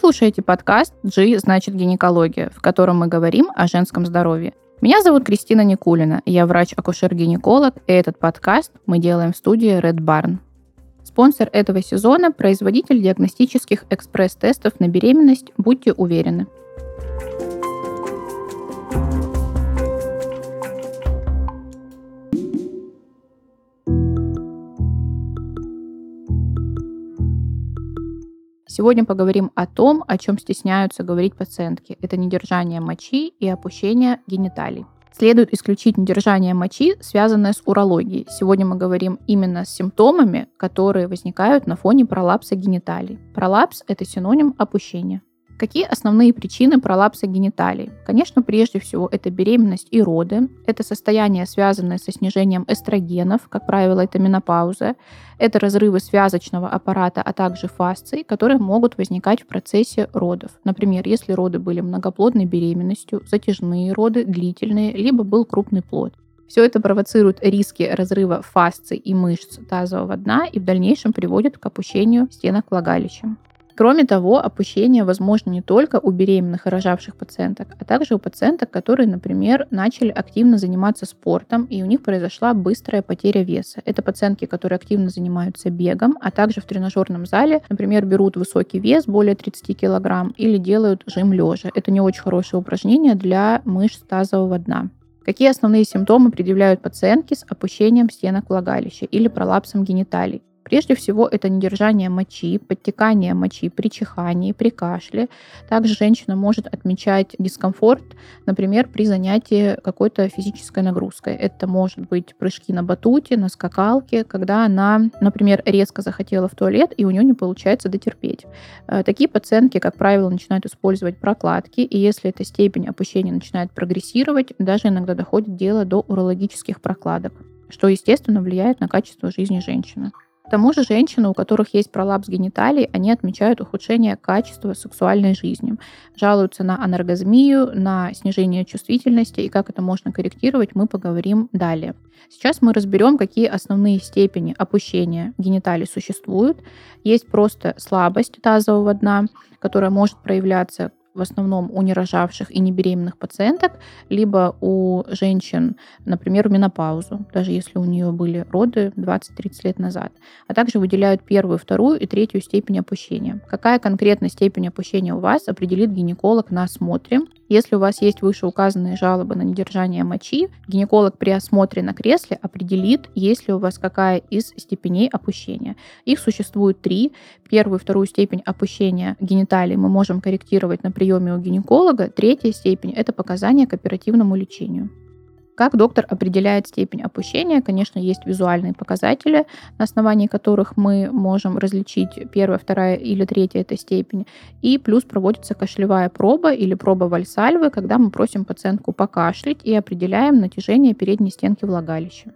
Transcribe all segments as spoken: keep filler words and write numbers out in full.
слушаете подкаст «G значит гинекология», в котором мы говорим о женском здоровье. Меня зовут Кристина Никулина, я врач-акушер-гинеколог, и этот подкаст мы делаем в студии Red Barn. Спонсор этого сезона – производитель диагностических экспресс-тестов на беременность «Будьте уверены». Сегодня поговорим о том, о чем стесняются говорить пациентки. Это недержание мочи и опущение гениталий. Следует исключить недержание мочи, связанное с урологией. Сегодня мы говорим именно с симптомами, которые возникают на фоне пролапса гениталий. Пролапс – это синоним опущения. Какие основные причины пролапса гениталий? Конечно, прежде всего, это беременность и роды. Это состояние, связанное со снижением эстрогенов, как правило, это менопауза. Это разрывы связочного аппарата, а также фасций, которые могут возникать в процессе родов. Например, если роды были многоплодной беременностью, затяжные роды, длительные, либо был крупный плод. Все это провоцирует риски разрыва фасций и мышц тазового дна и в дальнейшем приводит к опущению стенок влагалища. Кроме того, опущение возможно не только у беременных и рожавших пациенток, а также у пациенток, которые, например, начали активно заниматься спортом, и у них произошла быстрая потеря веса. Это пациентки, которые активно занимаются бегом, а также в тренажерном зале, например, берут высокий вес, более тридцать килограмм, или делают жим лежа. Это не очень хорошее упражнение для мышц тазового дна. Какие основные симптомы предъявляют пациентки с опущением стенок влагалища или пролапсом гениталий? Прежде всего, это недержание мочи, подтекание мочи при чихании, при кашле. Также женщина может отмечать дискомфорт, например, при занятии какой-то физической нагрузкой. Это может быть прыжки на батуте, на скакалке, когда она, например, резко захотела в туалет, и у нее не получается дотерпеть. Такие пациентки, как правило, начинают использовать прокладки, и если эта степень опущения начинает прогрессировать, даже иногда доходит дело до урологических прокладок, что, естественно, влияет на качество жизни женщины. К тому же женщины, у которых есть пролапс гениталий, они отмечают ухудшение качества сексуальной жизни, жалуются на аноргазмию, на снижение чувствительности, и как это можно корректировать, мы поговорим далее. Сейчас мы разберем, какие основные степени опущения гениталий существуют. Есть просто слабость тазового дна, которая может проявляться в основном у нерожавших и небеременных пациенток, либо у женщин, например, в менопаузу, даже если у нее были роды двадцать-тридцать лет назад. А также выделяют первую, вторую и третью степень опущения. Какая конкретно степень опущения у вас, определит гинеколог на осмотре. Если у вас есть вышеуказанные жалобы на недержание мочи, гинеколог при осмотре на кресле определит, есть ли у вас какая из степеней опущения. Их существует три. Первую и вторую степень опущения гениталий мы можем корректировать на приеме у гинеколога. Третья степень – это показания к оперативному лечению. Как доктор определяет степень опущения? Конечно, есть визуальные показатели, на основании которых мы можем различить первая, вторая или третья эта степень. И плюс проводится кашлевая проба или проба Вальсальвы, когда мы просим пациентку покашлять и определяем натяжение передней стенки влагалища.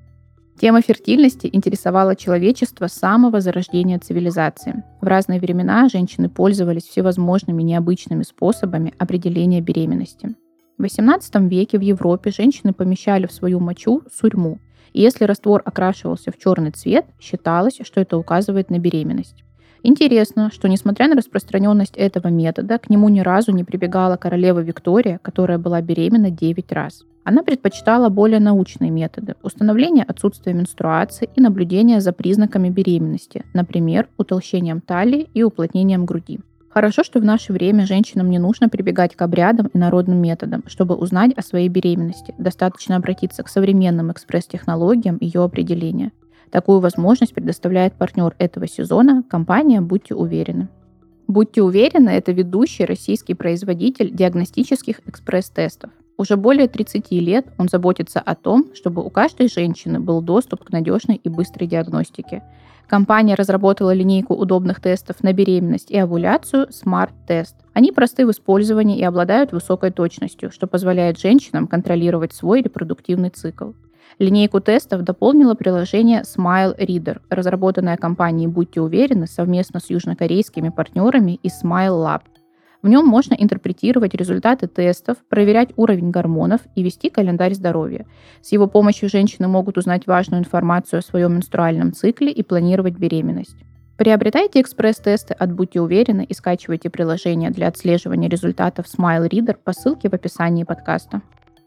Тема фертильности интересовала человечество с самого зарождения цивилизации. В разные времена женщины пользовались всевозможными необычными способами определения беременности. В восемнадцатом веке в Европе женщины помещали в свою мочу сурьму, и если раствор окрашивался в черный цвет, считалось, что это указывает на беременность. Интересно, что несмотря на распространенность этого метода, к нему ни разу не прибегала королева Виктория, которая была беременна девять раз. Она предпочитала более научные методы – установление отсутствия менструации и наблюдение за признаками беременности, например, утолщением талии и уплотнением груди. Хорошо, что в наше время женщинам не нужно прибегать к обрядам и народным методам, чтобы узнать о своей беременности. Достаточно обратиться к современным экспресс-технологиям ее определения. Такую возможность предоставляет партнер этого сезона – компания «Будьте уверены». «Будьте уверены» – это ведущий российский производитель диагностических экспресс-тестов. Уже более тридцати лет он заботится о том, чтобы у каждой женщины был доступ к надежной и быстрой диагностике. Компания разработала линейку удобных тестов на беременность и овуляцию Smart Test. Они просты в использовании и обладают высокой точностью, что позволяет женщинам контролировать свой репродуктивный цикл. Линейку тестов дополнило приложение Smile Reader, разработанное компанией «Будьте уверены» совместно с южнокорейскими партнерами из Smile Lab. В нем можно интерпретировать результаты тестов, проверять уровень гормонов и вести календарь здоровья. С его помощью женщины могут узнать важную информацию о своем менструальном цикле и планировать беременность. Приобретайте экспресс-тесты от «Будьте уверены» и скачивайте приложение для отслеживания результатов Smile Reader по ссылке в описании подкаста.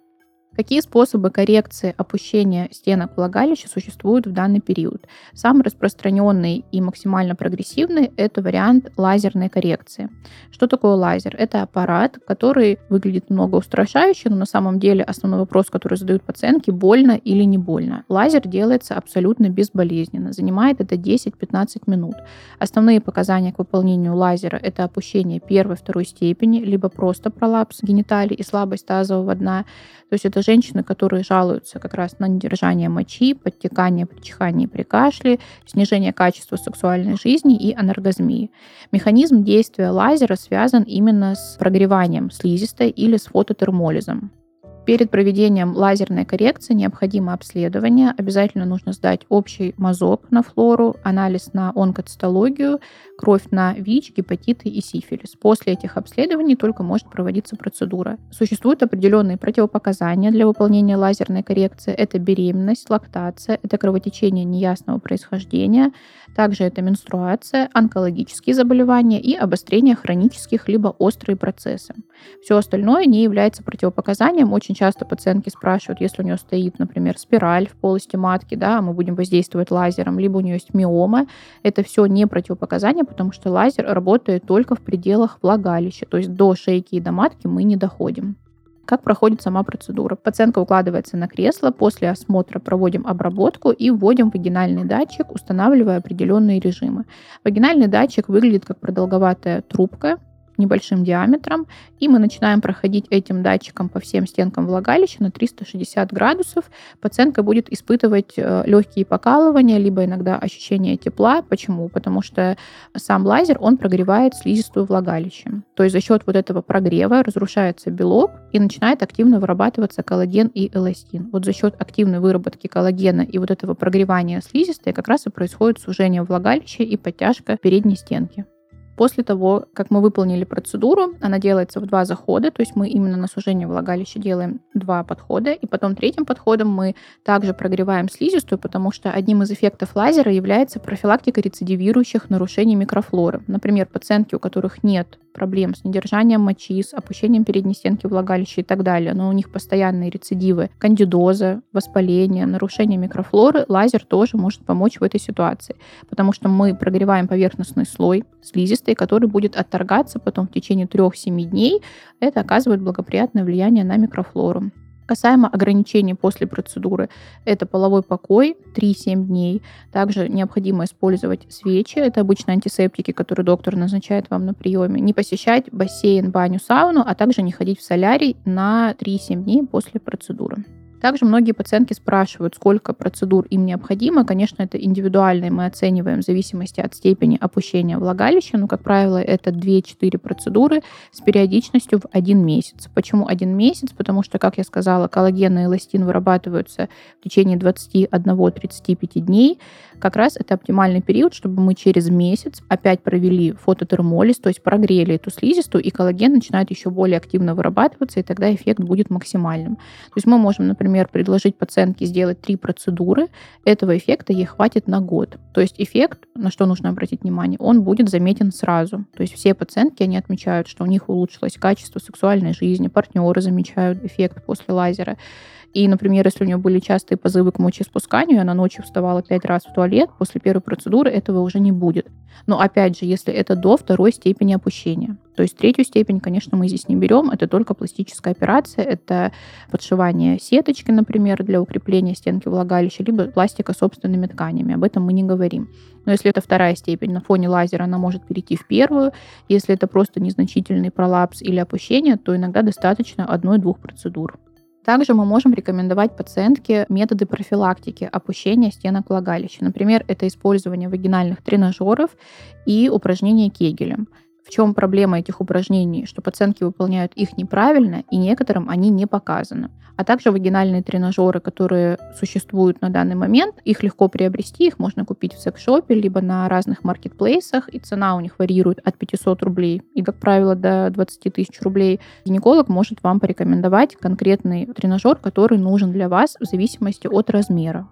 Какие способы коррекции опущения стенок влагалища существуют в данный период? Самый распространенный и максимально прогрессивный – это вариант лазерной коррекции. Что такое лазер? Это аппарат, который выглядит немного устрашающе, но на самом деле основной вопрос, который задают пациентки – больно или не больно. Лазер делается абсолютно безболезненно. Занимает это десять-пятнадцать минут. Основные показания к выполнению лазера – это опущение первой-второй степени, либо просто пролапс гениталий и слабость тазового дна. То есть это женщины, которые жалуются как раз на недержание мочи, подтекание при чихании, при кашле, снижение качества сексуальной жизни и аноргазмии. Механизм действия лазера связан именно с прогреванием слизистой или с фототермолизом. Перед проведением лазерной коррекции необходимо обследование. Обязательно нужно сдать общий мазок на флору, анализ на онкоцитологию, кровь на ВИЧ, гепатиты и сифилис. После этих обследований только может проводиться процедура. Существуют определенные противопоказания для выполнения лазерной коррекции. Это беременность, лактация, это кровотечение неясного происхождения, также это менструация, онкологические заболевания и обострение хронических либо острые процессы. Все остальное не является противопоказанием. Очень часто пациентки спрашивают, если у нее стоит, например, спираль в полости матки, да, мы будем воздействовать лазером, либо у нее есть миома. Это все не противопоказания, потому что лазер работает только в пределах влагалища, то есть до шейки и до матки мы не доходим. Как проходит сама процедура? Пациентка укладывается на кресло, после осмотра проводим обработку и вводим вагинальный датчик, устанавливая определенные режимы. Вагинальный датчик выглядит как продолговатая трубка, небольшим диаметром, и мы начинаем проходить этим датчиком по всем стенкам влагалища на триста шестьдесят градусов. Пациентка будет испытывать легкие покалывания, либо иногда ощущение тепла. Почему? Потому что сам лазер, он прогревает слизистую влагалища. То есть за счет вот этого прогрева разрушается белок и начинает активно вырабатываться коллаген и эластин. Вот за счет активной выработки коллагена и вот этого прогревания слизистой как раз и происходит сужение влагалища и подтяжка передней стенки. После того, как мы выполнили процедуру, она делается в два захода, то есть мы именно на сужение влагалища делаем два подхода, и потом третьим подходом мы также прогреваем слизистую, потому что одним из эффектов лазера является профилактика рецидивирующих нарушений микрофлоры. Например, пациентки, у которых нет проблем с недержанием мочи, с опущением передней стенки влагалища и так далее, но у них постоянные рецидивы кандидоза, воспаление, нарушение микрофлоры, лазер тоже может помочь в этой ситуации, потому что мы прогреваем поверхностный слой слизистой, который будет отторгаться потом в течение трёх-семи дней. Это оказывает благоприятное влияние на микрофлору. Касаемо ограничений после процедуры, это половой покой три-семь дней. Также необходимо использовать свечи, это обычно антисептики, которые доктор назначает вам на приеме. Не посещать бассейн, баню, сауну, а также не ходить в солярий на три-семь дней после процедуры. Также многие пациентки спрашивают, сколько процедур им необходимо. Конечно, это индивидуально, и мы оцениваем в зависимости от степени опущения влагалища. Но, как правило, это две-четыре процедуры с периодичностью в один месяц. Почему один месяц? Потому что, как я сказала, коллаген и эластин вырабатываются в течение двадцати одного - тридцати пяти дней. Как раз это оптимальный период, чтобы мы через месяц опять провели фототермолиз, то есть прогрели эту слизистую, и коллаген начинает еще более активно вырабатываться, и тогда эффект будет максимальным. То есть мы можем, например, предложить пациентке сделать три процедуры, этого эффекта ей хватит на год. То есть эффект, на что нужно обратить внимание, он будет заметен сразу. То есть все пациентки, они отмечают, что у них улучшилось качество сексуальной жизни, партнеры замечают эффект после лазера. И, например, если у нее были частые позывы к мочеиспусканию, и она ночью вставала пять раз в туалет, после первой процедуры этого уже не будет. Но, опять же, если это до второй степени опущения. То есть третью степень, конечно, мы здесь не берем, это только пластическая операция, это подшивание сеточки, например, для укрепления стенки влагалища, либо пластика собственными тканями, об этом мы не говорим. Но если это вторая степень, на фоне лазера она может перейти в первую. Если это просто незначительный пролапс или опущение, то иногда достаточно одной-двух процедур. Также мы можем рекомендовать пациентке методы профилактики опущения стенок влагалища. Например, это использование вагинальных тренажеров и упражнения Кегеля. В чем проблема этих упражнений? Что пациентки выполняют их неправильно, и некоторым они не показаны. А также вагинальные тренажеры, которые существуют на данный момент, их легко приобрести, их можно купить в секс-шопе, либо на разных маркетплейсах, и цена у них варьирует от пятисот рублей и, как правило, до двадцати тысяч рублей. Гинеколог может вам порекомендовать конкретный тренажер, который нужен для вас в зависимости от размера.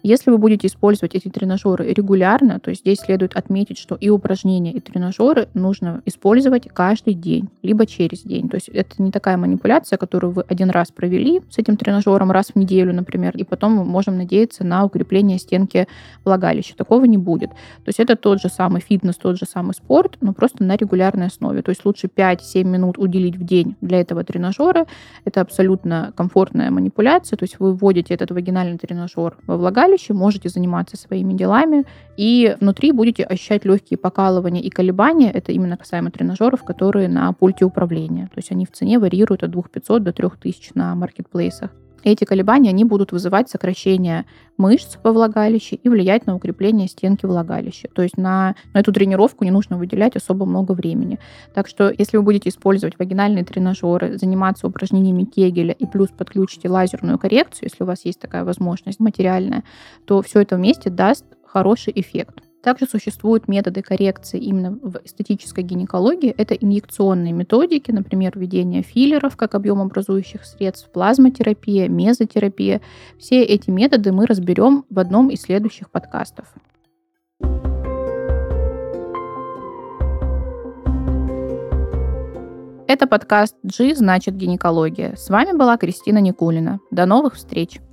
Если вы будете использовать эти тренажеры регулярно, то здесь следует отметить, что и упражнения, и тренажеры нужно использовать каждый день, либо через день. То есть это не такая манипуляция, которую вы один раз провели с этим тренажером раз в неделю, например, и потом мы можем надеяться на укрепление стенки влагалища. Такого не будет. То есть это тот же самый фитнес, тот же самый спорт, но просто на регулярной основе. То есть лучше пять-семь минут уделить в день для этого тренажера. Это абсолютно комфортная манипуляция. То есть вы вводите этот вагинальный тренажер во влагалище, можете заниматься своими делами, и внутри будете ощущать легкие покалывания и колебания. Это именно касаемо тренажеров, которые на пульте управления. То есть они в цене варьируют от две тысячи пятьсот до три тысячи на маркетплейсах. Эти колебания, они будут вызывать сокращение мышц во влагалище и влиять на укрепление стенки влагалища. То есть на, на эту тренировку не нужно выделять особо много времени. Так что если вы будете использовать вагинальные тренажеры, заниматься упражнениями Кегеля и плюс подключите лазерную коррекцию, если у вас есть такая возможность материальная, то все это вместе даст хороший эффект. Также существуют методы коррекции именно в эстетической гинекологии. Это инъекционные методики, например, введение филлеров как объемообразующих средств, плазмотерапия, мезотерапия. Все эти методы мы разберем в одном из следующих подкастов. Это подкаст «G значит гинекология». С вами была Кристина Никулина. До новых встреч!